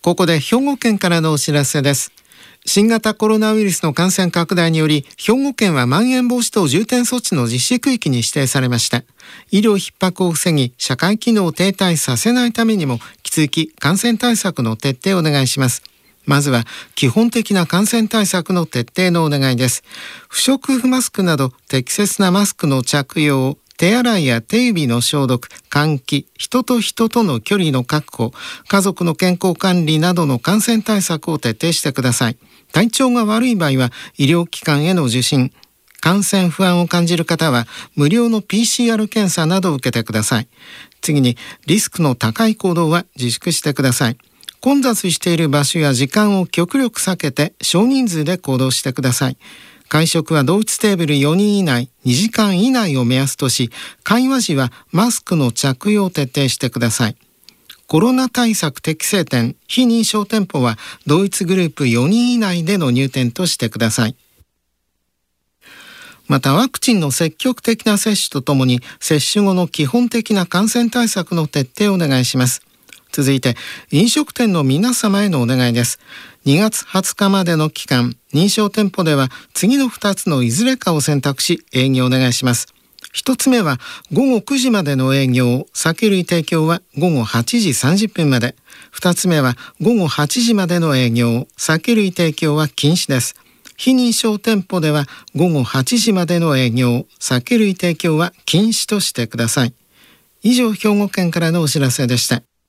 ここで兵庫県からのお知らせです。新型コロナウイルスの感染拡大により、兵庫県はまん延防止等重点措置の実施区域に指定されました。医療逼迫を防ぎ、社会機能を停滞させないためにも、引き続き感染対策の徹底をお願いします。まずは基本的な感染対策の徹底のお願いです。不織布マスクなど適切なマスクの着用、手洗いや手指の消毒、換気、人と人との距離の確保、家族の健康管理などの感染対策を徹底してください。体調が悪い場合は医療機関への受診、感染不安を感じる方は無料の PCR 検査などを受けてください。次に、リスクの高い行動は自粛してください。混雑している場所や時間を極力避けて少人数で行動してください。会食は同一テーブル4人以内、2時間以内を目安とし、会話時はマスクの着用を徹底してください。コロナ対策適正店、非認証店舗は同一グループ4人以内での入店としてください。また、ワクチンの積極的な接種とともに、接種後の基本的な感染対策の徹底をお願いします。続いて、飲食店の皆様へのお願いです。2月20日までの期間、認証店舗では次の2つのいずれかを選択し、営業をお願いします。1つ目は午後9時までの営業、酒類提供は午後8時30分まで。2つ目は午後8時までの営業、酒類提供は禁止です。非認証店舗では午後8時までの営業、酒類提供は禁止としてください。以上、兵庫県からのお知らせでした。